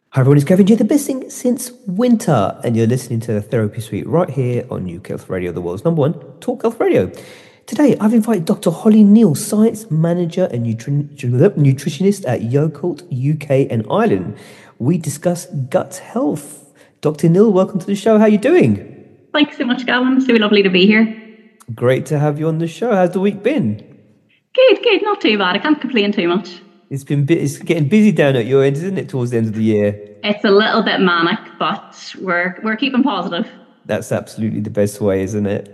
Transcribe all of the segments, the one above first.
Hi everyone, it's Gavin J, the best thing since winter, and you're listening to the Therapy Suite right here on UK Health Radio, the world's number one talk health radio. Today, I've invited Dr. Holly Neal, Science Manager and Nutritionist at Yakult UK and Ireland. We discuss gut health. Dr. Neal, welcome to the show. How are you doing? Thanks so much, Gavin. So lovely to be here. Great to have you on the show. How's the week been? Good. Not too bad. I can't complain too much. It's getting busy down at your end, isn't it, towards the end of the year? It's a little bit manic, but we're keeping positive. That's absolutely the best way, isn't it?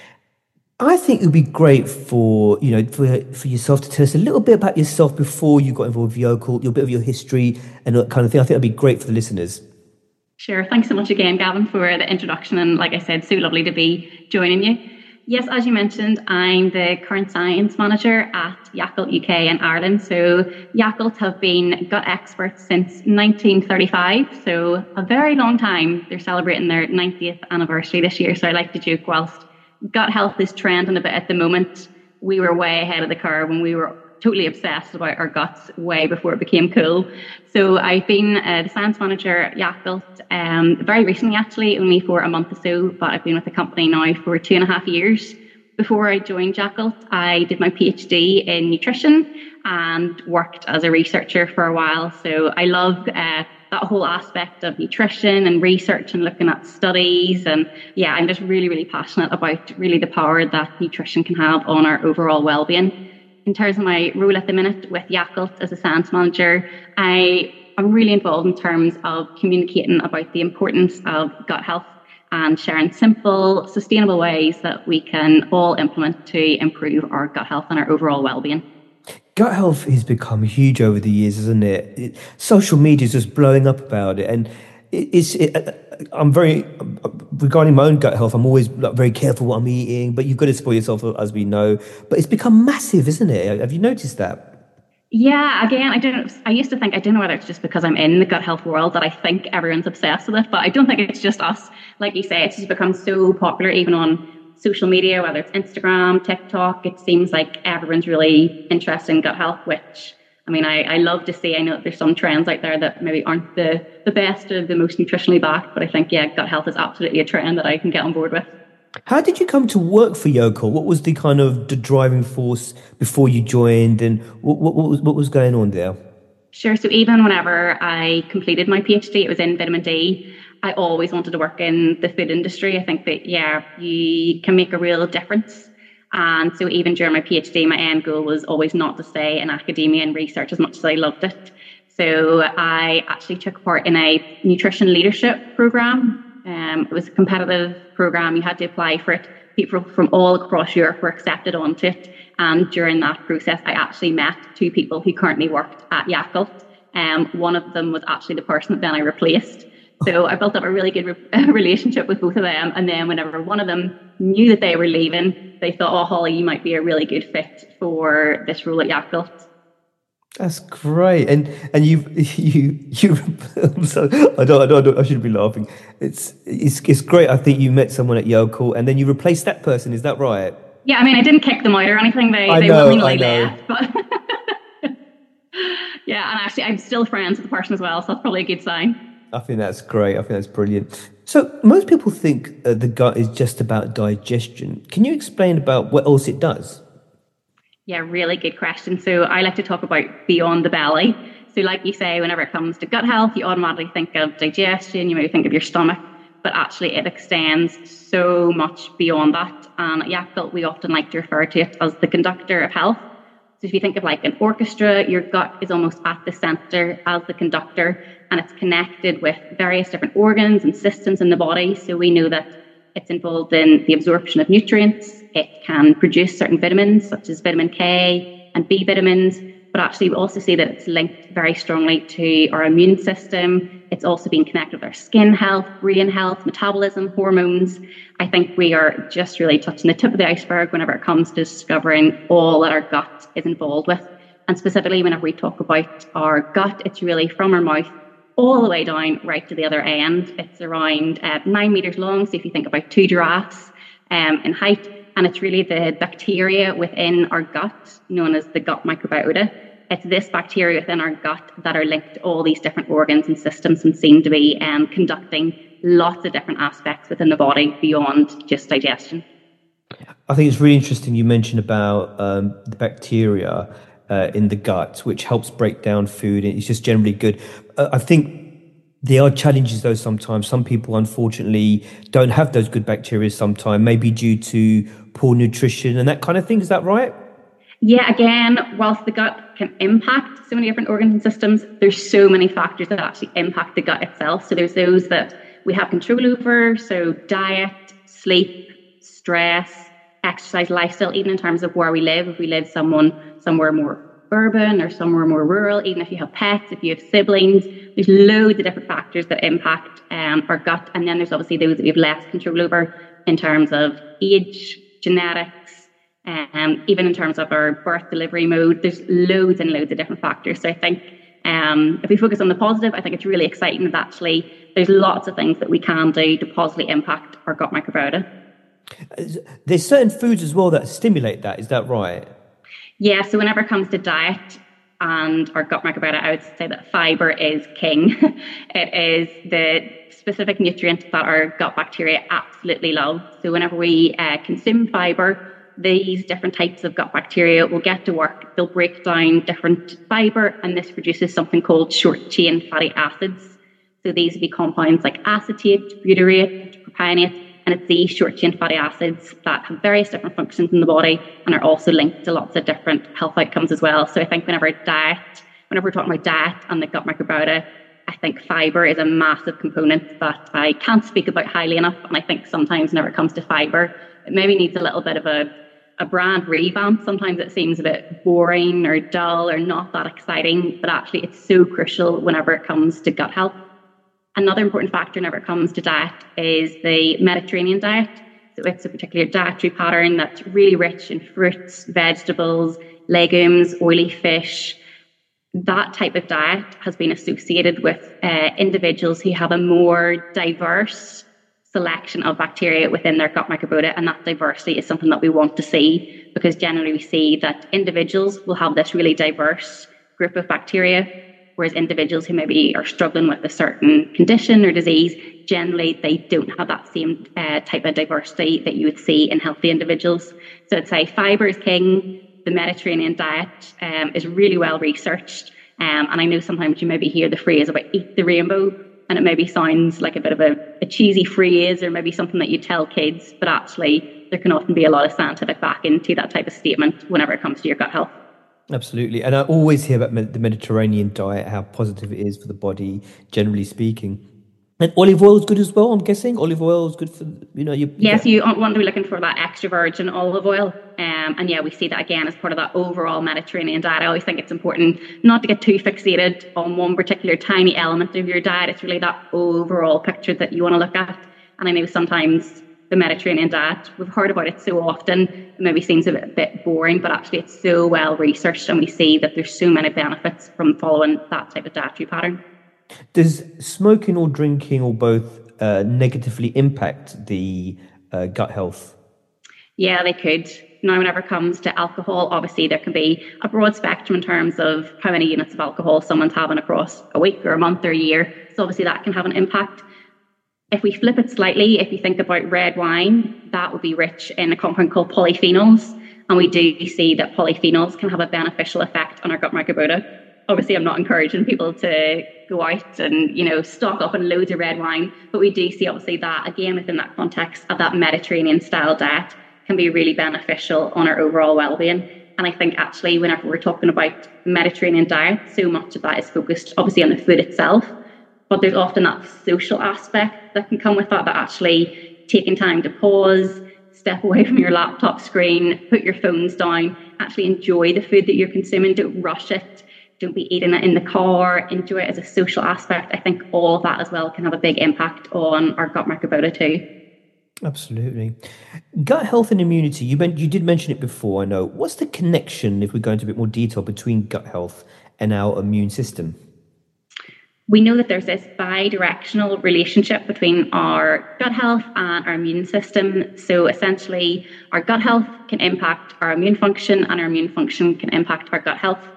I think it would be great for yourself to tell us a little bit about yourself before you got involved with Yakult, your bit of your history and that kind of thing. I think that'd be great for the listeners. Sure. Thanks so much again, Gavin, for the introduction. And like I said, so lovely to be joining you. Yes, as you mentioned, I'm the current science manager at Yakult UK and Ireland. So Yakult have been gut experts since 1935, so a very long time. They're celebrating their 90th anniversary this year. So I like to joke, whilst gut health is trending a bit at the moment, we were way ahead of the curve when we were totally obsessed about our guts way before it became cool. So I've been the science manager at Yakult very recently, actually, only for a month or so, but I've been with the company now for 2.5 years. Before I joined Yakult, I did my PhD in nutrition and worked as a researcher for a while. So I love that whole aspect of nutrition and research and looking at studies. And yeah, I'm just really passionate about really the power that nutrition can have on our overall well-being. In terms of my role at the minute with Yakult as a science manager, I'm really involved in terms of communicating about the importance of gut health and sharing simple, sustainable ways that we can all implement to improve our gut health and our overall well-being. Gut health has become huge over the years, isn't it? Social media is just blowing up about it, and I'm very regarding my own gut health. I'm always very careful what I'm eating, but you've got to spoil yourself, as we know. But it's become massive, isn't it? Have you noticed that? Yeah, again, I used to think, I don't know whether it's just because I'm in the gut health world that I think everyone's obsessed with it, but I don't think it's just us. Like you say, it's just become so popular, even on social media, whether it's Instagram, TikTok. It seems like everyone's really interested in gut health, which, I mean, I love to see. I know that there's some trends out there that maybe aren't the best or the most nutritionally backed, but I think, yeah, gut health is absolutely a trend that I can get on board with. How did you come to work for Yakult? What was the kind of the driving force before you joined, and what was going on there? Sure. So even whenever I completed my PhD, it was in vitamin D. I always wanted to work in the food industry. I think that, yeah, you can make a real difference. And so even during my PhD, my end goal was always not to stay in academia and research as much as I loved it. So I actually took part in a nutrition leadership program. It was a competitive program. You had to apply for it. People from all across Europe were accepted onto it. And during that process, I actually met two people who currently worked at Yakult. One of them was actually the person that then I replaced. So I built up a really good relationship with both of them. And then whenever one of them knew that they were leaving, they thought, oh, Holly, you might be a really good fit for this role at Yakult. That's great, and you. I'm sorry, I shouldn't be laughing. It's great. I think you met someone at Yakult, and then you replaced that person. Is that right? Yeah, I mean, I didn't kick them out or anything. They willingly left, but yeah, and actually, I'm still friends with the person as well, so that's probably a good sign. I think that's great. I think that's brilliant. So most people think the gut is just about digestion. Can you explain about what else it does? Yeah, really good question. So I like to talk about beyond the belly. So like you say, whenever it comes to gut health, you automatically think of digestion, you maybe think of your stomach, but actually it extends so much beyond that. And at Yakult, we often like to refer to it as the conductor of health. So if you think of like an orchestra, your gut is almost at the center as the conductor, and it's connected with various different organs and systems in the body. So we know that it's involved in the absorption of nutrients. It can produce certain vitamins, such as vitamin K and B vitamins. But actually, we also see that it's linked very strongly to our immune system. It's also been connected with our skin health, brain health, metabolism, hormones. I think we are just really touching the tip of the iceberg whenever it comes to discovering all that our gut is involved with. And specifically, whenever we talk about our gut, it's really from our mouth all the way down right to the other end. It's around 9 meters long. So if you think about two giraffes in height, and it's really the bacteria within our gut, known as the gut microbiota, it's this bacteria within our gut that are linked to all these different organs and systems and seem to be conducting lots of different aspects within the body beyond just digestion. I think it's really interesting you mentioned about the bacteria in the gut, which helps break down food. It's just generally good. I think there are challenges though sometimes. Some people unfortunately don't have those good bacteria sometimes, maybe due to poor nutrition and that kind of thing. Is that right? Yeah, again, whilst the gut can impact so many different organs and systems, there's so many factors that actually impact the gut itself. So there's those that we have control over, so diet, sleep, stress, exercise, lifestyle, even in terms of where we live. If we live somewhere more urban or somewhere more rural, even if you have pets, if you have siblings, there's loads of different factors that impact our gut. And then there's obviously those that we have less control over in terms of age, genetics, even in terms of our birth delivery mode. There's loads and loads of different factors. So I think if we focus on the positive, I think it's really exciting that actually there's lots of things that we can do to positively impact our gut microbiota. There's certain foods as well that stimulate that. Is that right? Yeah, so whenever it comes to diet and our gut microbiota, I would say that fibre is king. It is the specific nutrient that our gut bacteria absolutely love. So whenever we consume fibre, these different types of gut bacteria will get to work. They'll break down different fibre, and this produces something called short-chain fatty acids. So these would be compounds like acetate, butyrate, propionate, and it's these short-chain fatty acids that have various different functions in the body and are also linked to lots of different health outcomes as well. So I think whenever we're talking about diet and the gut microbiota, I think fibre is a massive component that I can't speak about highly enough. And I think sometimes whenever it comes to fibre, it maybe needs a little bit of a brand revamp. Sometimes it seems a bit boring or dull or not that exciting, but actually it's so crucial whenever it comes to gut health. Another important factor whenever it comes to diet is the Mediterranean diet. So it's a particular dietary pattern that's really rich in fruits, vegetables, legumes, oily fish. That type of diet has been associated with individuals who have a more diverse selection of bacteria within their gut microbiota, and that diversity is something that we want to see, because generally we see that individuals will have this really diverse group of bacteria, whereas individuals who maybe are struggling with a certain condition or disease, generally they don't have that same type of diversity that you would see in healthy individuals. So I'd say fibre is king. The Mediterranean diet is really well researched, and I know sometimes you maybe hear the phrase about eat the rainbow, and it maybe sounds like a bit of a cheesy phrase or maybe something that you tell kids, but actually there can often be a lot of scientific backing to that type of statement whenever it comes to your gut health. Absolutely. And I always hear about the Mediterranean diet, how positive it is for the body, generally speaking. And olive oil is good as well, I'm guessing. Olive oil is good for, Yes, you want to be looking for that extra virgin olive oil. And yeah, we see that again as part of that overall Mediterranean diet. I always think it's important not to get too fixated on one particular tiny element of your diet. It's really that overall picture that you want to look at. And I know sometimes the Mediterranean diet, we've heard about it so often, it maybe seems a bit boring, but actually it's so well researched, and we see that there's so many benefits from following that type of dietary pattern. Does smoking or drinking or both negatively impact the gut health? Yeah, they could. Now, whenever it comes to alcohol, obviously there can be a broad spectrum in terms of how many units of alcohol someone's having across a week or a month or a year. So obviously that can have an impact. If we flip it slightly, if you think about red wine, that would be rich in a compound called polyphenols. And we do see that polyphenols can have a beneficial effect on our gut microbiota. Obviously, I'm not encouraging people to go out and, stock up on loads of red wine, but we do see obviously that, again, within that context of that Mediterranean style diet can be really beneficial on our overall well-being. And I think actually whenever we're talking about Mediterranean diet, so much of that is focused obviously on the food itself, but there's often that social aspect that can come with that actually taking time to pause, step away from your laptop screen, put your phones down, actually enjoy the food that you're consuming, don't rush it. Don't be eating it in the car, enjoy it as a social aspect. I think all of that as well can have a big impact on our gut microbiota too. Absolutely. Gut health and immunity, you did mention it before, I know. What's the connection, if we go into a bit more detail, between gut health and our immune system? We know that there's this bi-directional relationship between our gut health and our immune system. So essentially, our gut health can impact our immune function, and our immune function can impact our gut health.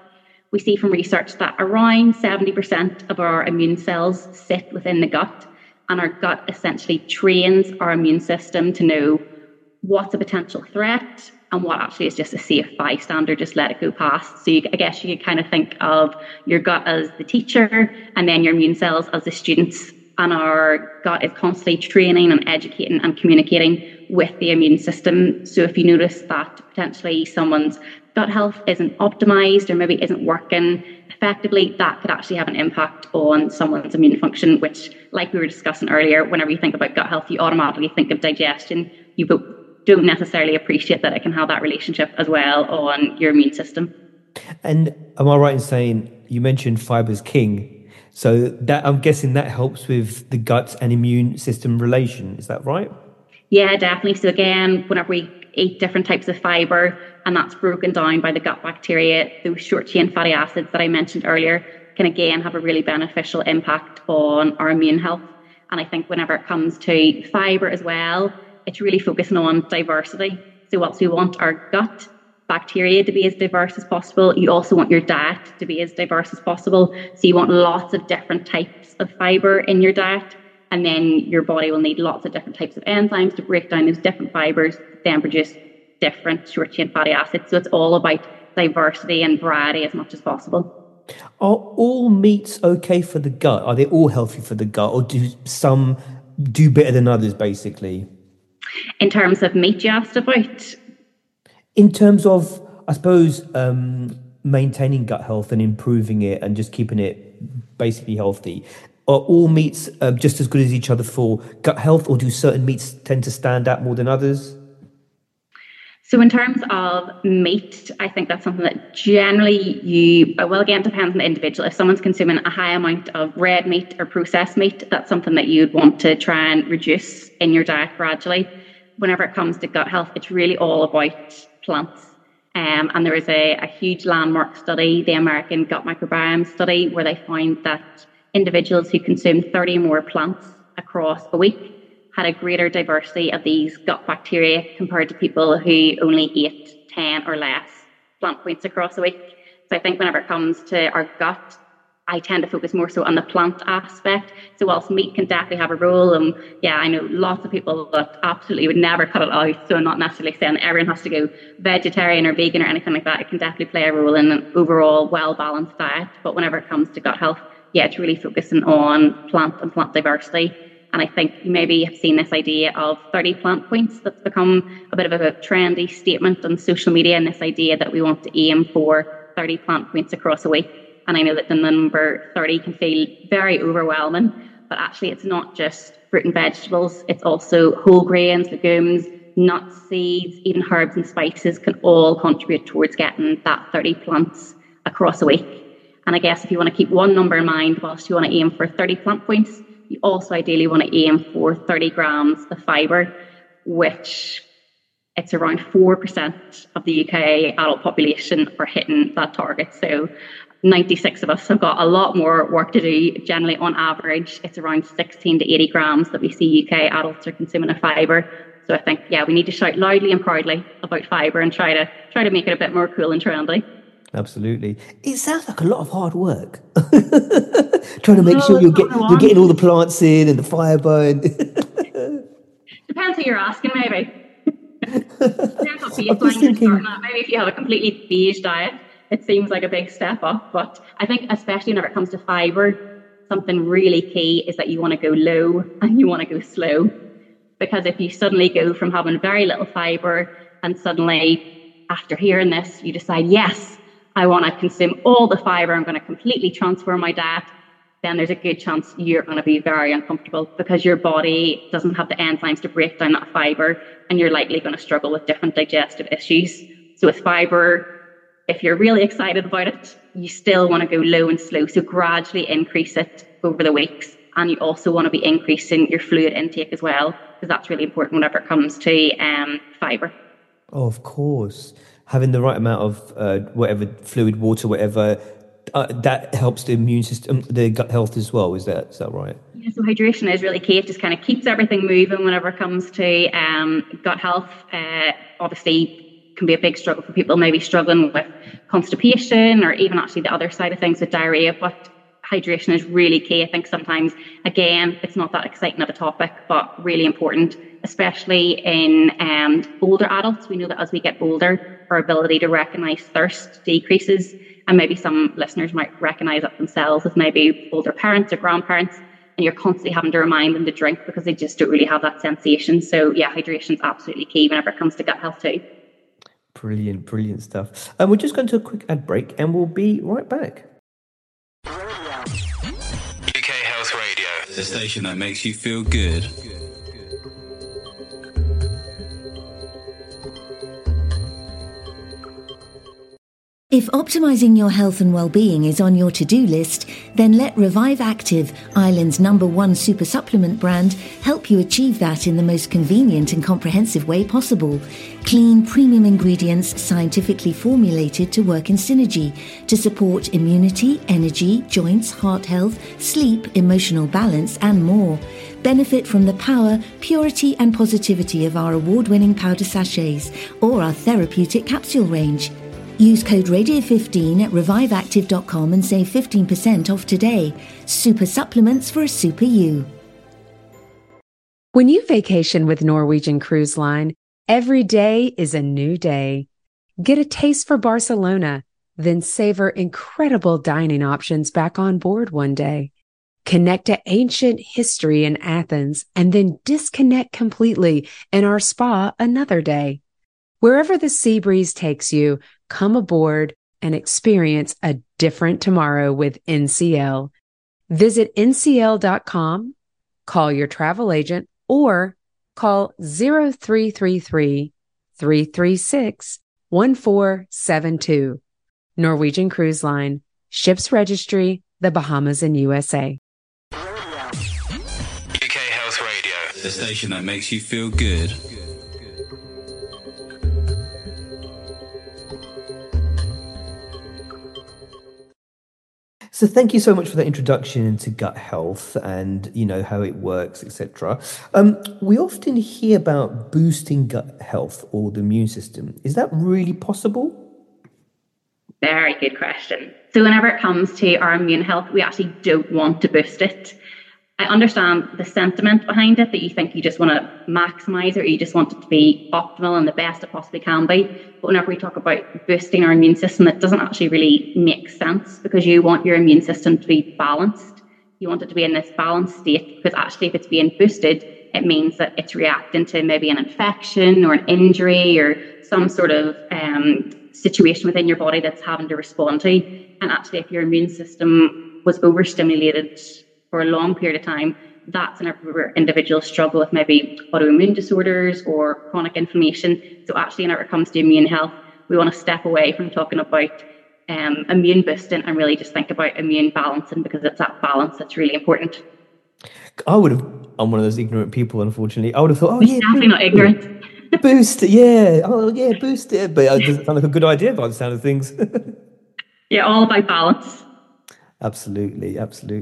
we see from research that around 70% of our immune cells sit within the gut, and our gut essentially trains our immune system to know what's a potential threat and what actually is just a safe bystander, just let it go past. So I guess you could kind of think of your gut as the teacher and then your immune cells as the students. And our gut is constantly training and educating and communicating with the immune system. So if you notice that potentially someone's gut health isn't optimized or maybe isn't working effectively, that could actually have an impact on someone's immune function, which, like we were discussing earlier, whenever you think about gut health, you automatically think of digestion. You don't necessarily appreciate that it can have that relationship as well on your immune system. And am I right in saying you mentioned fiber's king? So that, I'm guessing that helps with the gut and immune system relation. Is that right? Yeah, definitely. So again, whenever we eat different types of fiber and that's broken down by the gut bacteria, those short chain fatty acids that I mentioned earlier can again have a really beneficial impact on our immune health. And I think whenever it comes to fiber as well, it's really focusing on diversity. So whilst we want our gut bacteria to be as diverse as possible, you also want your diet to be as diverse as possible. So you want lots of different types of fiber in your diet, and then your body will need lots of different types of enzymes to break down those different fibers, then produce different short chain fatty acids. So it's all about diversity and variety as much as possible. Are all meats okay for the gut? Are they all healthy for the gut, or do some do better than others, basically? In terms of meat you asked about? In terms of, I suppose, maintaining gut health and improving it and just keeping it basically healthy, are all meats just as good as each other for gut health, or do certain meats tend to stand out more than others? So in terms of meat, I think that's something that generally well, again, it depends on the individual. If someone's consuming a high amount of red meat or processed meat, that's something that you'd want to try and reduce in your diet gradually. Whenever it comes to gut health, it's really all about plants. And there was a huge landmark study, the American Gut Microbiome Study, where they found that individuals who consumed 30 more plants across a week had a greater diversity of these gut bacteria compared to people who only ate 10 or less plant points across a week. So I think whenever it comes to our gut, I tend to focus more so on the plant aspect. So whilst meat can definitely have a role, and yeah, I know lots of people that absolutely would never cut it out. So I'm not necessarily saying that everyone has to go vegetarian or vegan or anything like that. It can definitely play a role in an overall well-balanced diet. But whenever it comes to gut health, yeah, it's really focusing on plant and plant diversity. And I think you maybe have seen this idea of 30 plant points that's become a bit of a trendy statement on social media, and this idea that we want to aim for 30 plant points across a week. And I know that the number 30 can feel very overwhelming, but actually it's not just fruit and vegetables. It's also whole grains, legumes, nuts, seeds, even herbs and spices can all contribute towards getting that 30 plants across a week. And I guess if you want to keep one number in mind, whilst you want to aim for 30 plant points, you also ideally want to aim for 30 grams of fibre, which it's around 4% of the UK adult population are hitting that target. So 96 of us have got a lot more work to do. Generally, on average, it's around 16 to 80 grams that we see UK adults are consuming of fibre. So I think, yeah, we need to shout loudly and proudly about fibre and try to make it a bit more cool and trendy. Absolutely. It sounds like a lot of hard work. Trying to make sure you're getting all the plants in and the fibre. Depends who you're asking, maybe. Depends what baseline you're starting at. Maybe if you have a completely beige diet, it seems like a big step up. But I think especially whenever it comes to fibre, something really key is that you want to go low and you want to go slow. Because if you suddenly go from having very little fibre and suddenly after hearing this, you decide, yes, I want to consume all the fibre, I'm going to completely transform my diet, then there's a good chance you're going to be very uncomfortable because your body doesn't have the enzymes to break down that fibre and you're likely going to struggle with different digestive issues. So with fibre, if you're really excited about it, you still want to go low and slow. So gradually increase it over the weeks. And you also want to be increasing your fluid intake as well, because that's really important whenever it comes to fibre. Oh, of course. Having the right amount of whatever fluid, water, whatever, that helps the immune system, the gut health as well. Is that right? Yeah, so hydration is really key. It just kind of keeps everything moving whenever it comes to gut health. Obviously, can be a big struggle for people maybe struggling with constipation or even actually the other side of things with diarrhea. But hydration is really key. I think sometimes, again, it's not that exciting of a topic, but really important, especially in older adults. We know that as we get older, our ability to recognize thirst decreases. And maybe some listeners might recognize that themselves as maybe older parents or grandparents, and you're constantly having to remind them to drink because they just don't really have that sensation. So yeah, hydration is absolutely key whenever it comes to gut health too. Brilliant stuff. We're just going to a quick ad break and we'll be right back. UK Health Radio, the station that makes you feel good. If optimizing your health and well-being is on your to-do list, then let Revive Active, Ireland's #1 super supplement brand, help you achieve that in the most convenient and comprehensive way possible. Clean, premium ingredients scientifically formulated to work in synergy to support immunity, energy, joints, heart health, sleep, emotional balance, and more. Benefit from the power, purity, and positivity of our award-winning powder sachets or our therapeutic capsule range. Use code RADIO15 at reviveactive.com and save 15% off today. Super supplements for a super you. When you vacation with Norwegian Cruise Line, every day is a new day. Get a taste for Barcelona, then savor incredible dining options back on board one day. Connect to ancient history in Athens and then disconnect completely in our spa another day. Wherever the sea breeze takes you, come aboard and experience a different tomorrow with NCL. Visit ncl.com, call your travel agent, or call 0333 336 1472. Norwegian Cruise Line, Ships Registry, the Bahamas and USA. UK Health Radio, the station that makes you feel good. So thank you so much for that introduction into gut health and, you know, how it works, etc. We often hear about boosting gut health or the immune system. Is that really possible? Very good question. So whenever it comes to our immune health, we actually don't want to boost it. I understand the sentiment behind it, that you think you just want to maximize it or you just want it to be optimal and the best it possibly can be. But whenever we talk about boosting our immune system, it doesn't actually really make sense, because you want your immune system to be balanced. You want it to be in this balanced state, because actually if it's being boosted, it means that it's reacting to maybe an infection or an injury or some sort of situation within your body that's having to respond to. And actually, if your immune system was overstimulated for a long period of time, that's whenever individuals struggle with maybe autoimmune disorders or chronic inflammation. So actually, whenever it comes to immune health, we want to step away from talking about immune boosting and really just think about immune balancing, because it's that balance that's really important. I'm one of those ignorant people, unfortunately. I would have thought, definitely not ignorant. Boost it, yeah. Oh, yeah, boost it. But it doesn't sound like a good idea by the sound of things. Yeah, all about balance. Absolutely.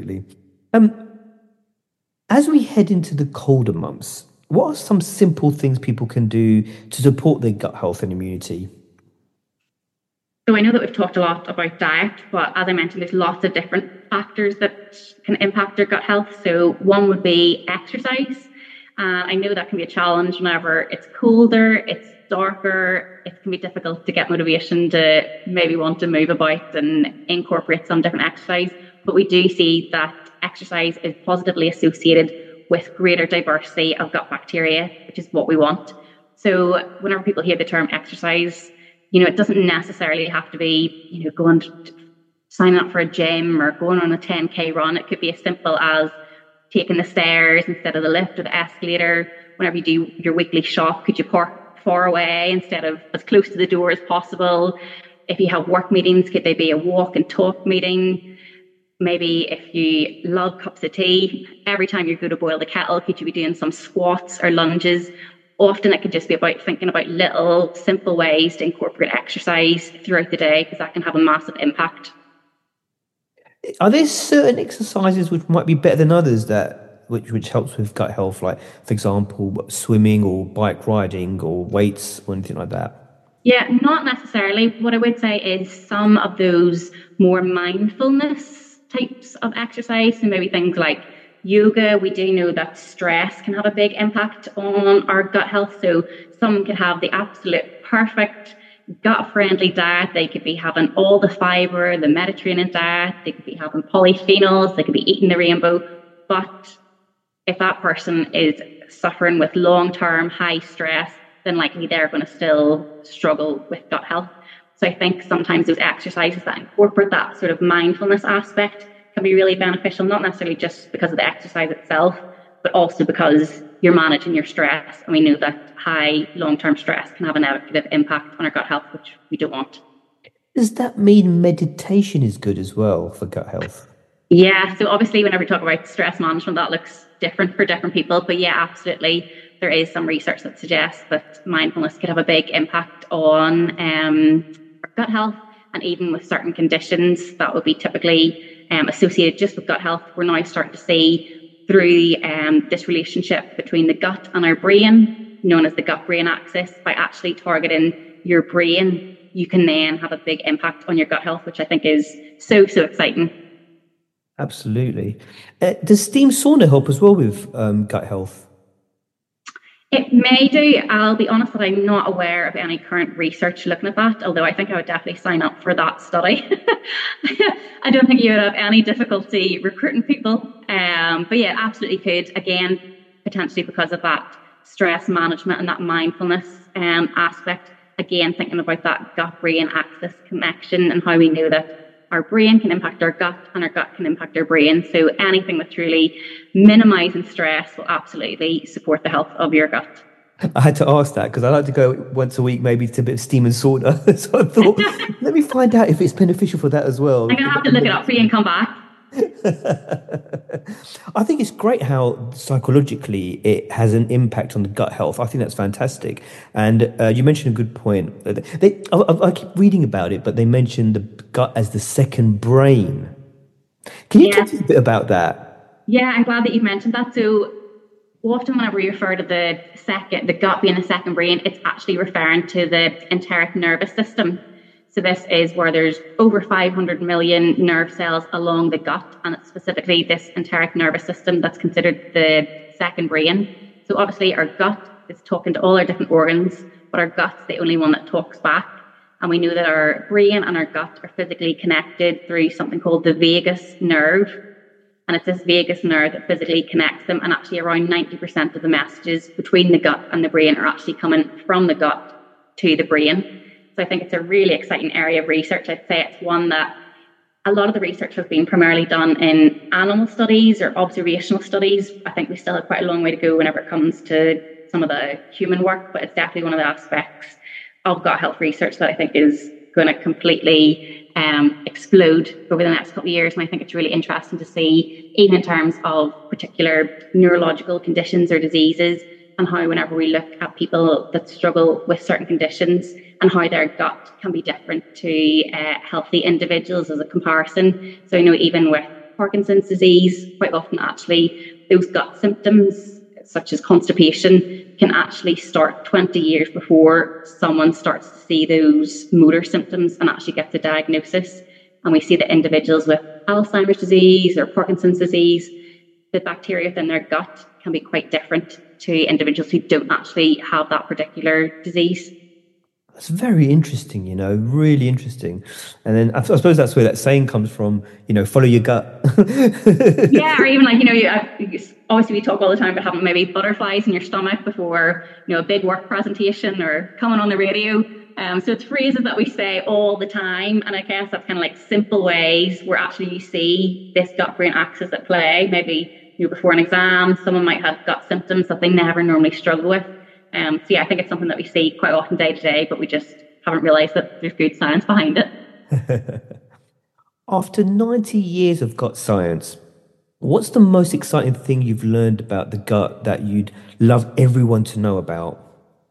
As we head into the colder months, what are some simple things people can do to support their gut health and immunity? So I know that we've talked a lot about diet, but as I mentioned, there's lots of different factors that can impact your gut health. So one would be exercise. I know that can be a challenge whenever it's colder, it's darker, it can be difficult to get motivation to maybe want to move about and incorporate some different exercise. But we do see that exercise is positively associated with greater diversity of gut bacteria, which is what we want. So whenever people hear the term exercise, it doesn't necessarily have to be, going to signing up for a gym or going on a 10K run. It could be as simple as taking the stairs instead of the lift or the escalator. Whenever you do your weekly shop, could you park far away instead of as close to the door as possible? If you have work meetings, could they be a walk and talk meeting? Maybe if you love cups of tea, every time you go to boil the kettle, could you be doing some squats or lunges? Often it could just be about thinking about little simple ways to incorporate exercise throughout the day, because that can have a massive impact. Are there certain exercises which might be better than others which helps with gut health, like, for example, swimming or bike riding or weights or anything like that? Yeah, not necessarily. What I would say is some of those more mindfulness types of exercise, so maybe things like yoga, we do know that stress can have a big impact on our gut health. So some could have the absolute perfect gut friendly diet. They could be having all the fiber, the Mediterranean diet, they could be having polyphenols, they could be eating the rainbow. But if that person is suffering with long-term high stress, then likely they're going to still struggle with gut health. So I think sometimes those exercises that incorporate that sort of mindfulness aspect can be really beneficial, not necessarily just because of the exercise itself, but also because you're managing your stress. And we know that high long-term stress can have a negative impact on our gut health, which we don't want. Does that mean meditation is good as well for gut health? Yeah, so obviously whenever we talk about stress management, that looks different for different people. But yeah, absolutely. There is some research that suggests that mindfulness could have a big impact on our gut health. And even with certain conditions that would be typically associated just with gut health, we're now starting to see through this relationship between the gut and our brain, known as the gut-brain axis. By actually targeting your brain, you can then have a big impact on your gut health, which I think is so exciting. Absolutely. Does steam sauna help as well with gut health? It may do. I'll be honest that I'm not aware of any current research looking at that, although I think I would definitely sign up for that study. I don't think you would have any difficulty recruiting people. But yeah, absolutely could. Again, potentially because of that stress management and that mindfulness aspect. Again, thinking about that gut-brain axis connection and how we know that our brain can impact our gut and our gut can impact our brain. So anything that's truly minimizing stress will absolutely support the health of your gut. I had to ask that because I like to go once a week, maybe to a bit of steam and sauna. So I thought, let me find out if it's beneficial for that as well. I'm going to have to look it up for you and come back. I think it's great how psychologically it has an impact on the gut health. I think that's fantastic. And you mentioned a good point. I keep reading about it, but they mentioned the gut as the second brain. Can you talk to us a bit about that? Yeah, I'm glad that you've mentioned that. So often whenever we refer to the gut being a second brain, it's actually referring to the enteric nervous system. So this is where there's over 500 million nerve cells along the gut, and it's specifically this enteric nervous system that's considered the second brain. So obviously our gut is talking to all our different organs, but our gut's the only one that talks back. And we know that our brain and our gut are physically connected through something called the vagus nerve. And it's this vagus nerve that physically connects them, and actually around 90% of the messages between the gut and the brain are actually coming from the gut to the brain. So I think it's a really exciting area of research. I'd say it's one that a lot of the research has been primarily done in animal studies or observational studies. I think we still have quite a long way to go whenever it comes to some of the human work, but it's definitely one of the aspects of gut health research that I think is going to completely explode over the next couple of years. And I think it's really interesting to see, even in terms of particular neurological conditions or diseases, and how whenever we look at people that struggle with certain conditions and how their gut can be different to healthy individuals as a comparison. So I know even with Parkinson's disease, quite often actually those gut symptoms, such as constipation, can actually start 20 years before someone starts to see those motor symptoms and actually gets a diagnosis. And we see that individuals with Alzheimer's disease or Parkinson's disease, the bacteria within their gut can be quite different to individuals who don't actually have that particular disease. That's very interesting, really interesting. And then I suppose that's where that saying comes from, follow your gut. Yeah, or even obviously we talk all the time about having maybe butterflies in your stomach before, a big work presentation or coming on the radio. So it's phrases that we say all the time. And I guess that's kind of like simple ways where actually you see this gut-brain axis at play. Maybe, before an exam, someone might have gut symptoms that they never normally struggle with. So yeah, I think it's something that we see quite often day to day, but we just haven't realised that there's good science behind it. After 90 years of gut science, what's the most exciting thing you've learned about the gut that you'd love everyone to know about?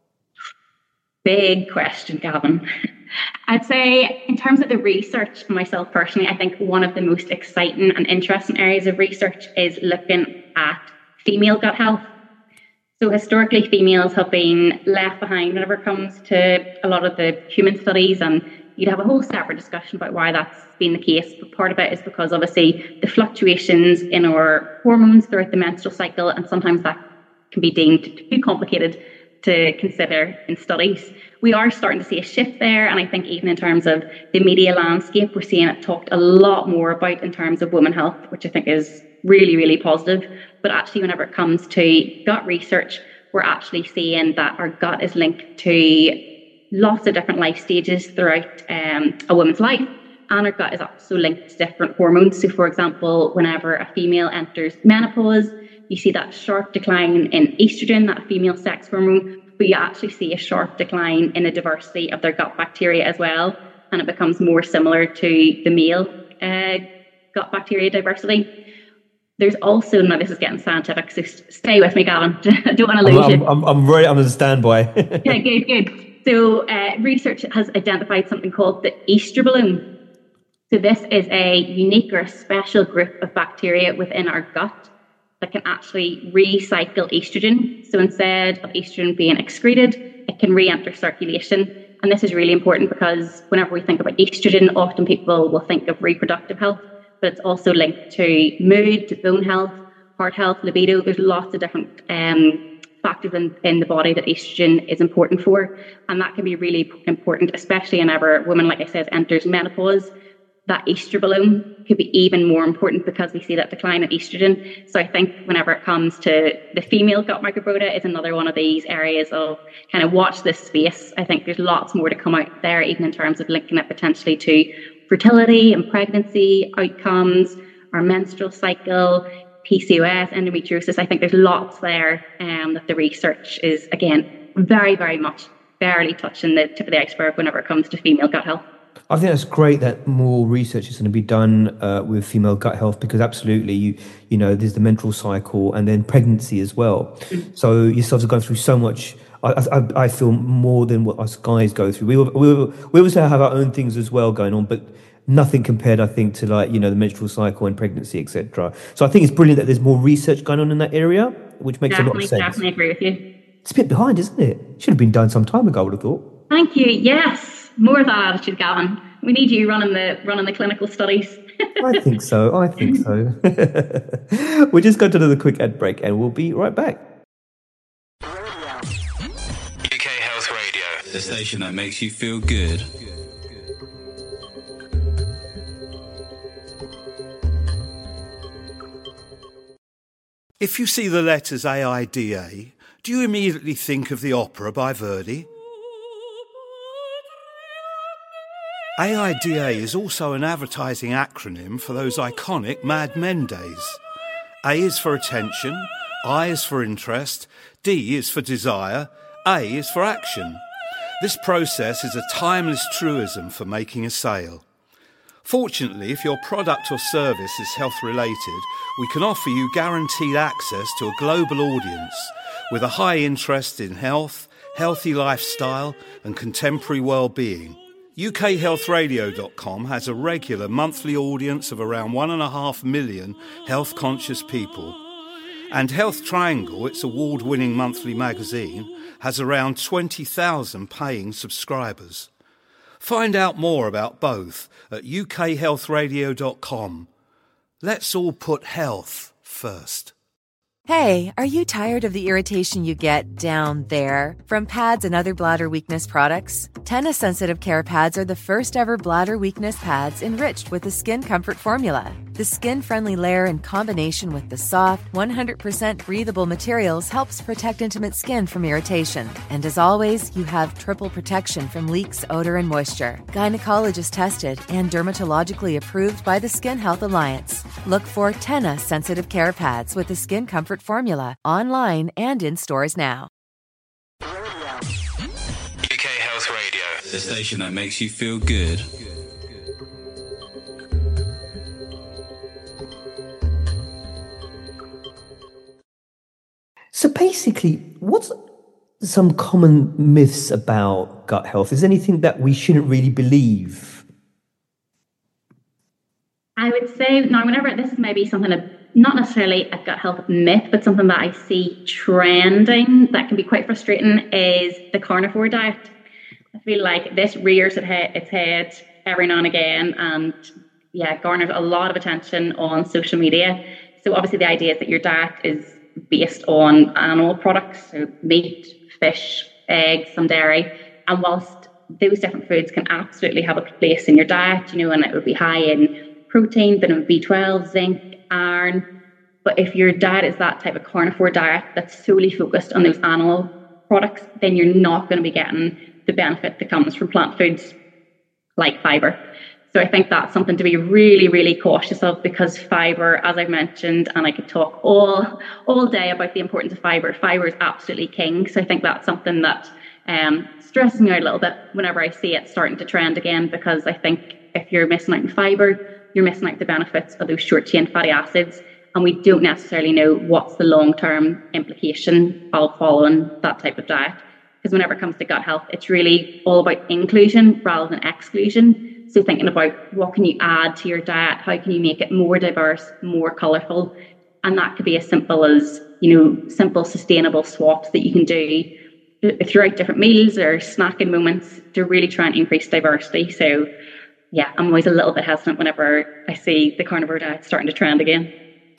Big question, Gavin. I'd say in terms of the research, myself personally, I think one of the most exciting and interesting areas of research is looking at female gut health. So historically, females have been left behind whenever it comes to a lot of the human studies, and you'd have a whole separate discussion about why that's been the case. But part of it is because obviously the fluctuations in our hormones throughout the menstrual cycle, and sometimes that can be deemed too complicated to consider in studies. We are starting to see a shift there, and I think even in terms of the media landscape, we're seeing it talked a lot more about in terms of women health, which I think is really, really positive. But actually, whenever it comes to gut research, we're actually seeing that our gut is linked to lots of different life stages throughout a woman's life. And our gut is also linked to different hormones. So, for example, whenever a female enters menopause, you see that sharp decline in estrogen, that female sex hormone, but you actually see a sharp decline in the diversity of their gut bacteria as well. And it becomes more similar to the male gut bacteria diversity. There's also, now this is getting scientific, so stay with me, Gavin. I don't want to lose you. I'm right on the standby. Yeah, good. So research has identified something called the estrobolome. So this is a unique or a special group of bacteria within our gut that can actually recycle estrogen. So instead of estrogen being excreted, it can re-enter circulation. And this is really important because whenever we think about estrogen, often people will think of reproductive health, but it's also linked to mood, to bone health, heart health, libido. There's lots of different factors in the body that estrogen is important for. And that can be really important, especially whenever a woman, like I said, enters menopause. That estrobolome could be even more important because we see that decline in estrogen. So I think whenever it comes to the female gut microbiota is another one of these areas of kind of watch this space. I think there's lots more to come out there, even in terms of linking it potentially to fertility and pregnancy outcomes, our menstrual cycle, PCOS, endometriosis. I think there's lots there that the research is, again, very, very much barely touching the tip of the iceberg whenever it comes to female gut health. I think that's great that more research is going to be done with female gut health, because absolutely, you know, there's the menstrual cycle and then pregnancy as well. Mm. So yourselves are going through so much. I feel more than what us guys go through. We also have our own things as well going on, but nothing compared, I think, to like, you know, the menstrual cycle and pregnancy, etc. So I think it's brilliant that there's more research going on in that area, which makes a lot of sense. Definitely agree with you. It's a bit behind, isn't it? Should have been done some time ago, I would have thought. Thank you. Yes. More of that attitude, Gavin. We need you running the clinical studies. I think so. We'll just go to another quick ad break and we'll be right back. UK Health Radio, the station that makes you feel good. If you see the letters AIDA, do you immediately think of the opera by Verdi? AIDA is also an advertising acronym for those iconic Mad Men days. A is for attention, I is for interest, D is for desire, A is for action. This process is a timeless truism for making a sale. Fortunately, if your product or service is health-related, we can offer you guaranteed access to a global audience with a high interest in health, healthy lifestyle and contemporary well-being. UKHealthRadio.com has a regular monthly audience of around 1.5 million health-conscious people. And Health Triangle, its award-winning monthly magazine, has around 20,000 paying subscribers. Find out more about both at UKHealthRadio.com. Let's all put health first. Hey, are you tired of the irritation you get down there from pads and other bladder weakness products? TENA Sensitive Care Pads are the first ever bladder weakness pads enriched with the Skin Comfort formula. The skin-friendly layer in combination with the soft, 100% breathable materials helps protect intimate skin from irritation. And as always, you have triple protection from leaks, odor, and moisture. Gynecologist tested and dermatologically approved by the Skin Health Alliance. Look for TENA Sensitive Care Pads with the Skin Comfort formula online and in stores now. UK Health Radio, the station that makes you feel good. So basically, what's some common myths about gut health? Is there anything that we shouldn't really believe? I would say, now, whenever this is maybe something a not necessarily a gut health myth, but something that I see trending that can be quite frustrating is the carnivore diet. I feel like this rears its head every now and again, and garners a lot of attention on social media. So obviously the idea is that your diet is based on animal products, so meat, fish, eggs, some dairy. And whilst those different foods can absolutely have a place in your diet, and it would be high in protein, vitamin B12, zinc, iron. But if your diet is that type of carnivore diet that's solely focused on those animal products, then you're not going to be getting the benefit that comes from plant foods like fibre. So I think that's something to be really, really cautious of, because fibre, as I've mentioned, and I could talk all day about the importance of fibre. Fibre is absolutely king. So I think that's something that stresses me out a little bit whenever I see it starting to trend again, because I think if you're missing out on fibre, you're missing out the benefits of those short-chain fatty acids. And we don't necessarily know what's the long-term implication of following that type of diet. Because whenever it comes to gut health, it's really all about inclusion rather than exclusion. So thinking about what can you add to your diet, how can you make it more diverse, more colourful, and that could be as simple as, simple sustainable swaps that you can do throughout different meals or snacking moments to really try and increase diversity. So yeah, I'm always a little bit hesitant whenever I see the carnivore diet starting to trend again.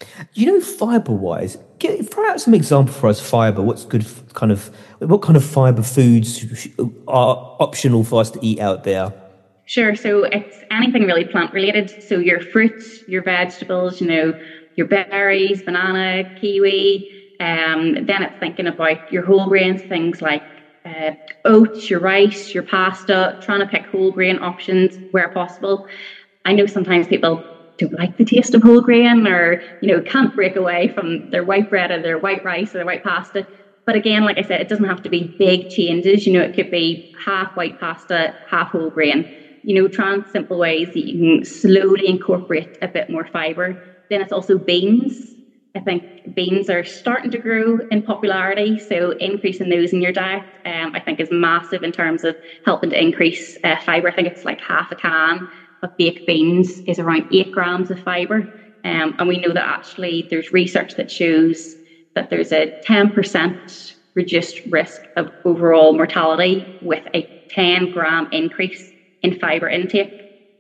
Fibre-wise, throw out some example for us. Fibre, what's good? What kind of fibre foods are optional for us to eat out there? Sure. So it's anything really plant related. So your fruits, your vegetables, your berries, banana, kiwi. Then it's thinking about your whole grains, things like oats, your rice, your pasta, trying to pick whole grain options where possible. I know sometimes people don't like the taste of whole grain, or can't break away from their white bread or their white rice or their white pasta. But again, like I said, it doesn't have to be big changes. It could be half white pasta, half whole grain. Trying simple ways that you can slowly incorporate a bit more fibre. Then it's also beans. I think beans are starting to grow in popularity, so increasing those in your diet, I think, is massive in terms of helping to increase fibre. I think it's like half a can of baked beans is around 8 grams of fibre. And we know that actually there's research that shows that there's a 10% reduced risk of overall mortality with a 10-gram increase in fibre intake.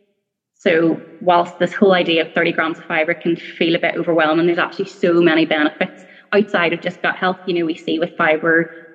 So whilst this whole idea of 30 grams of fibre can feel a bit overwhelming, there's actually so many benefits outside of just gut health. We see with fibre,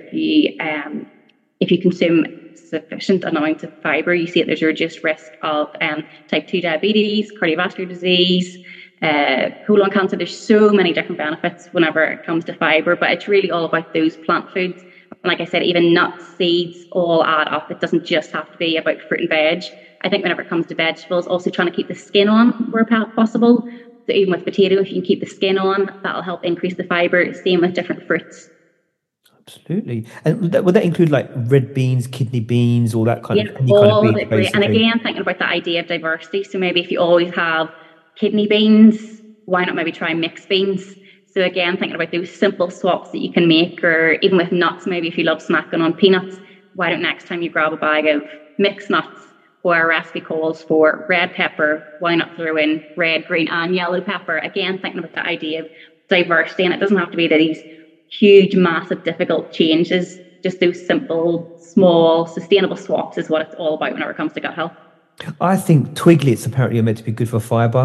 if you consume sufficient amounts of fibre, you see that there's a reduced risk of type 2 diabetes, cardiovascular disease, colon cancer. There's so many different benefits whenever it comes to fibre, but it's really all about those plant foods. Like I said, even nuts, seeds, all add up. It doesn't just have to be about fruit and veg. I think whenever it comes to vegetables, also trying to keep the skin on where possible. So even with potato, if you can keep the skin on, that'll help increase the fibre. Same with different fruits. Absolutely. And would that include like red beans, kidney beans, all that kind of all kind of beans, basically. And again, thinking about the idea of diversity. So maybe if you always have kidney beans, why not maybe try mixed beans? So again, thinking about those simple swaps that you can make, or even with nuts, maybe if you love snacking on peanuts, why don't next time you grab a bag of mixed nuts, or a recipe calls for red pepper, why not throw in red, green and yellow pepper? Again, thinking about the idea of diversity, and it doesn't have to be these huge, massive, difficult changes. Just those simple, small, sustainable swaps is what it's all about whenever it comes to gut health. I think twiglets apparently are meant to be good for fibre.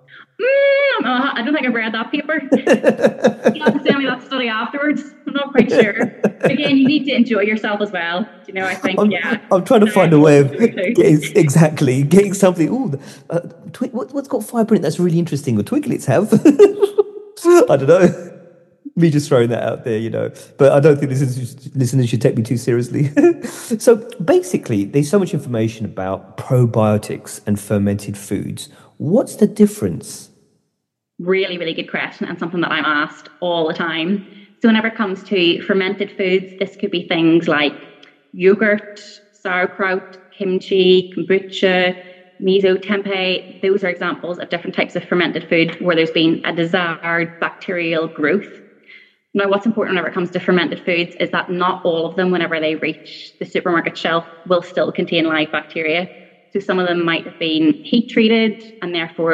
I don't think I've read that paper. You have to send me that study afterwards. I'm not quite sure. Again, you need to enjoy yourself as well. I think, I'm trying to find a way of getting something. What's got fibre in it that's really interesting? What twiglets have? I don't know. Me just throwing that out there, But I don't think listeners should take me too seriously. So basically, there's so much information about probiotics and fermented foods. What's the difference? Really, really good question, and something that I'm asked all the time. So whenever it comes to fermented foods, this could be things like yogurt, sauerkraut, kimchi, kombucha, miso, tempeh. Those are examples of different types of fermented food where there's been a desired bacterial growth. Now, what's important whenever it comes to fermented foods is that not all of them, whenever they reach the supermarket shelf, will still contain live bacteria. So some of them might have been heat treated, and therefore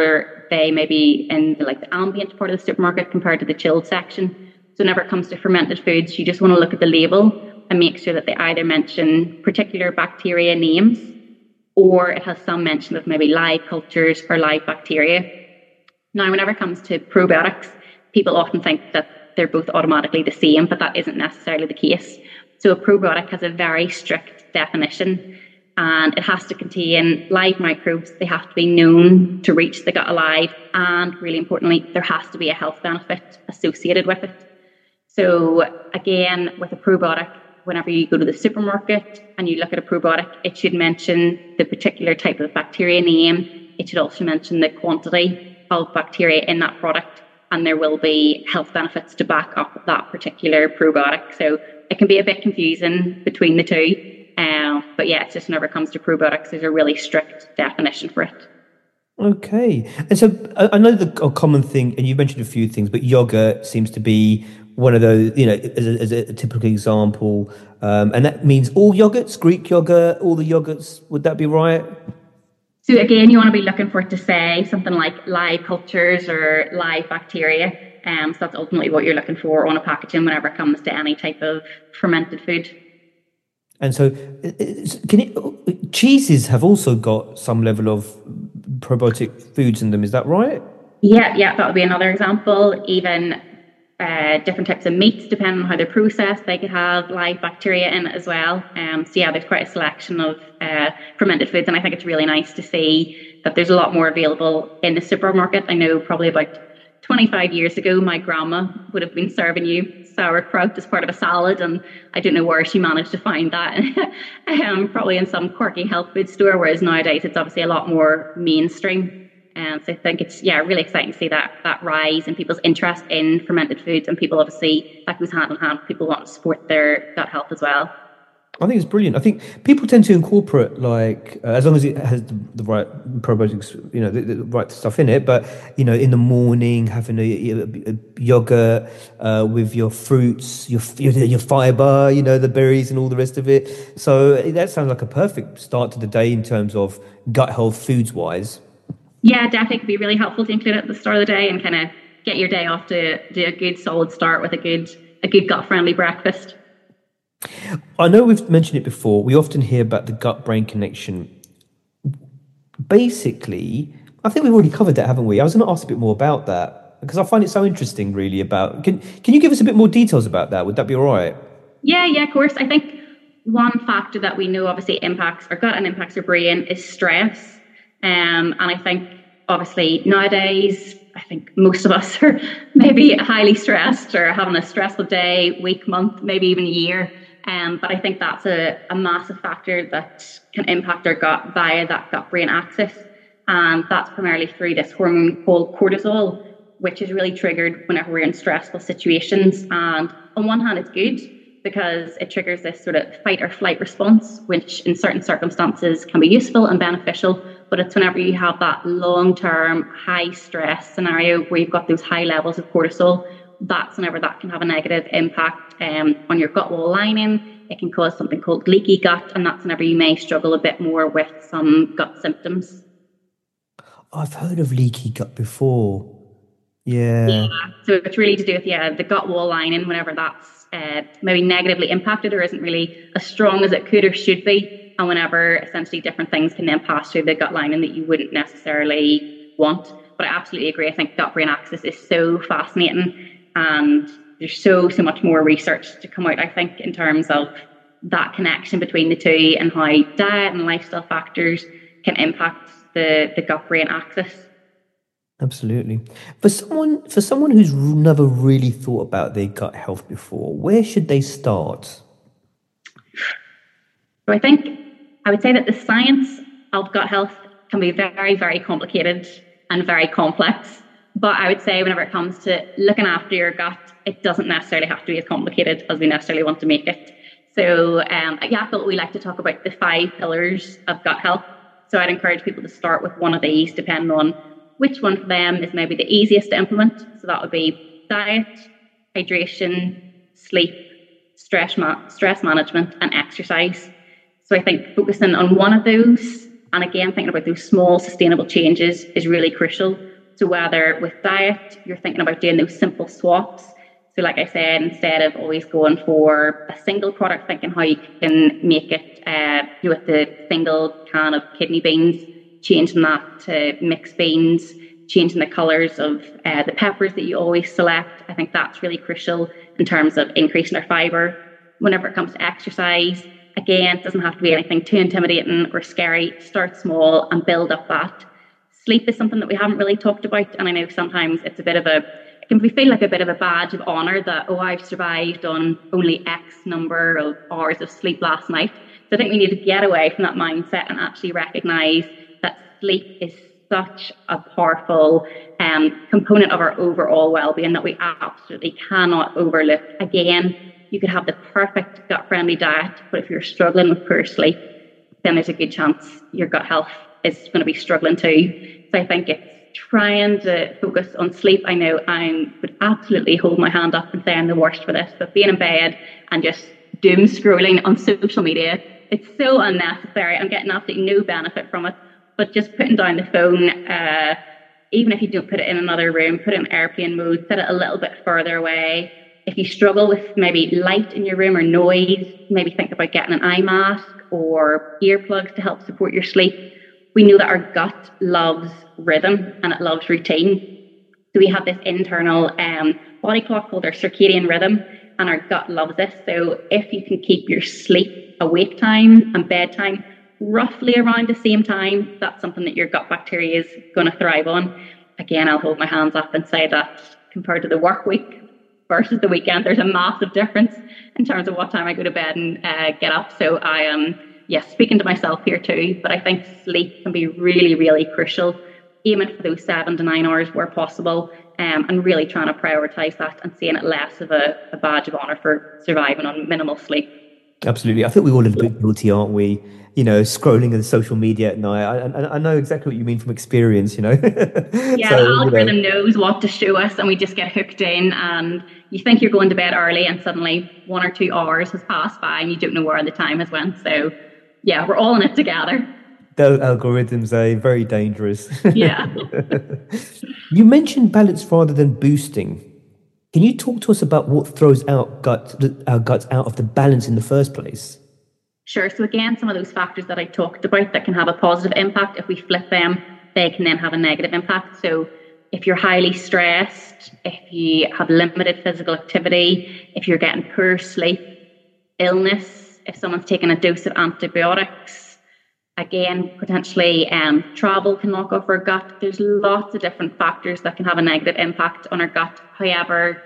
they may be in like the ambient part of the supermarket compared to the chilled section. So whenever it comes to fermented foods, you just want to look at the label and make sure that they either mention particular bacteria names, or it has some mention of maybe live cultures or live bacteria. Now, whenever it comes to probiotics, people often think that they're both automatically the same, but that isn't necessarily the case. So a probiotic has a very strict definition, and it has to contain live microbes. They have to be known to reach the gut alive, and really importantly, there has to be a health benefit associated with it. So again, with a probiotic, whenever you go to the supermarket and you look at a probiotic, it should mention the particular type of bacteria name. It should also mention the quantity of bacteria in that product, and there will be health benefits to back up that particular probiotic. So it can be a bit confusing between the two. But yeah, it's just whenever it comes to probiotics, there's a really strict definition for it. Okay. And so I know a common thing, and you mentioned a few things, but yogurt seems to be one of those, as a typical example. And that means all yogurts, Greek yogurt, all the yogurts. Would that be right? So again, you want to be looking for it to say something like live cultures or live bacteria. So that's ultimately what you're looking for on a packaging whenever it comes to any type of fermented food. And so cheeses have also got some level of probiotic foods in them. Is that right? Yeah, that would be another example. Even different types of meats, depending on how they're processed, they could have live bacteria in it as well. So yeah, there's quite a selection of fermented foods, and I think it's really nice to see that there's a lot more available in the supermarket. I know probably about 25 years ago, my grandma would have been serving you sauerkraut as part of a salad, and I don't know where she managed to find that. Probably in some quirky health food store, whereas nowadays it's obviously a lot more mainstream. So I think it's really exciting to see that rise in people's interest in fermented foods, and people obviously, that goes hand in hand, people want to support their gut health as well. I think it's brilliant. I think people tend to incorporate, as long as it has the right probiotics, the right stuff in it. But, in the morning, having a yogurt with your fruits, your fiber, the berries and all the rest of it. So that sounds like a perfect start to the day in terms of gut health foods wise. Yeah, definitely could be really helpful to include it at the start of the day and kind of get your day off to do a good solid start with a good gut friendly breakfast. I know we've mentioned it before. We often hear about the gut-brain connection. Basically, I think we've already covered that, haven't we? I was going to ask a bit more about that because I find it so interesting, really. Can you give us a bit more details about that? Would that be all right? Yeah, of course. I think one factor that we know obviously impacts our gut and impacts our brain is stress. And I think obviously nowadays, I think most of us are maybe highly stressed or having a stressful day, week, month, maybe even a year. But I think that's a massive factor that can impact our gut via that gut-brain axis. And that's primarily through this hormone called cortisol, which is really triggered whenever we're in stressful situations. And on one hand, it's good because it triggers this sort of fight or flight response, which in certain circumstances can be useful and beneficial. But it's whenever you have that long-term high stress scenario where you've got those high levels of cortisol, that's whenever that can have a negative impact on your gut wall lining. It can cause something called leaky gut, and that's whenever you may struggle a bit more with some gut symptoms. I've heard of leaky gut before. Yeah. So it's really to do with the gut wall lining. Whenever that's maybe negatively impacted or isn't really as strong as it could or should be, and whenever essentially different things can then pass through the gut lining that you wouldn't necessarily want. But I absolutely agree. I think gut-brain axis is so fascinating. And there's so much more research to come out, I think, in terms of that connection between the two and how diet and lifestyle factors can impact the gut-brain axis. Absolutely. For someone who's never really thought about their gut health before, where should they start? So I think I would say that the science of gut health can be very, very complicated and very complex. But I would say whenever it comes to looking after your gut, it doesn't necessarily have to be as complicated as we necessarily want to make it. So at Yakult, we like to talk about the 5 pillars of gut health. So I'd encourage people to start with one of these, depending on which one for them is maybe the easiest to implement. So that would be diet, hydration, sleep, stress management, and exercise. So I think focusing on one of those, and again, thinking about those small sustainable changes is really crucial. So whether with diet, you're thinking about doing those simple swaps. So like I said, instead of always going for a single product, thinking how you can make it with the single can of kidney beans, changing that to mixed beans, changing the colours of the peppers that you always select. I think that's really crucial in terms of increasing our fibre. Whenever it comes to exercise, again, it doesn't have to be anything too intimidating or scary. Start small and build up that. Sleep is something that we haven't really talked about, and I know sometimes it's it can feel like a bit of a badge of honour that, oh, I've survived on only X number of hours of sleep last night. So I think we need to get away from that mindset and actually recognise that sleep is such a powerful component of our overall well-being that we absolutely cannot overlook. Again, you could have the perfect gut-friendly diet, but if you're struggling with poor sleep, then there's a good chance your gut health is going to be struggling too. So I think it's trying to focus on sleep. I know I would absolutely hold my hand up and say I'm the worst for this, but being in bed and just doom scrolling on social media, it's so unnecessary. I'm getting absolutely no benefit from it. But just putting down the phone, even if you don't put it in another room, put it in airplane mode, set it a little bit further away. If you struggle with maybe light in your room or noise, maybe think about getting an eye mask or earplugs to help support your sleep. We know that our gut loves rhythm and it loves routine. So we have this internal body clock called our circadian rhythm, and our gut loves this. So if you can keep your sleep awake time and bedtime roughly around the same time, that's something that your gut bacteria is going to thrive on. Again, I'll hold my hands up and say that compared to the work week versus the weekend, there's a massive difference in terms of what time I go to bed and get up. So I am, speaking to myself here too, but I think sleep can be really, really crucial, aiming for those 7 to 9 hours where possible, and really trying to prioritise that and seeing it less of a badge of honour for surviving on minimal sleep. Absolutely. I think we're all a little bit guilty, aren't we? Scrolling in social media at night. I know exactly what you mean from experience, Yeah, the algorithm knows what to show us, and we just get hooked in, and you think you're going to bed early and suddenly 1 or 2 hours has passed by and you don't know where the time has went. So yeah, we're all in it together. Those algorithms are very dangerous. Yeah. You mentioned balance rather than boosting. Can you talk to us about what throws our guts out of the balance in the first place? Sure. So again, some of those factors that I talked about that can have a positive impact, if we flip them, they can then have a negative impact. So if you're highly stressed, if you have limited physical activity, if you're getting poor sleep, illness, if someone's taking a dose of antibiotics, again, potentially travel can knock off our gut. There's lots of different factors that can have a negative impact on our gut. However,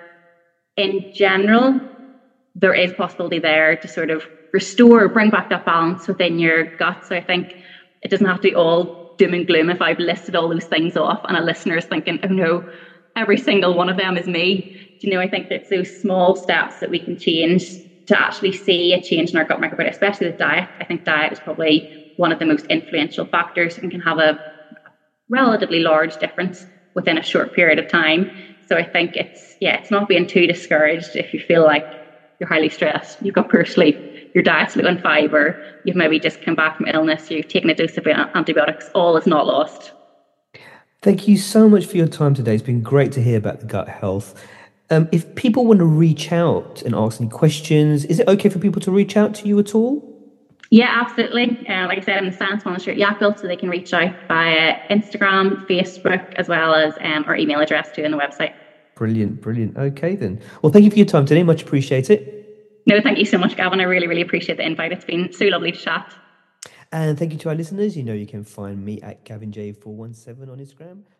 in general, there is possibility there to sort of restore, bring back that balance within your gut. So I think it doesn't have to be all doom and gloom if I've listed all those things off and a listener is thinking, oh no, every single one of them is me. I think it's those small steps that we can change to actually see a change in our gut microbiota, especially with diet. I think diet is probably one of the most influential factors and can have a relatively large difference within a short period of time. So I think it's not being too discouraged if you feel like you're highly stressed, you've got poor sleep, your diet's low in fibre, you've maybe just come back from illness, you've taken a dose of antibiotics, all is not lost. Thank you so much for your time today. It's been great to hear about the gut health. If people want to reach out and ask any questions, is it okay for people to reach out to you at all? Yeah, absolutely. Like I said, I'm the science manager at Yakult, so they can reach out via Instagram, Facebook, as well as our email address too on the website. Brilliant. Okay then. Well, thank you for your time today. Much appreciate it. No, thank you so much, Gavin. I really, really appreciate the invite. It's been so lovely to chat. And thank you to our listeners. You can find me at GavinJ417 on Instagram.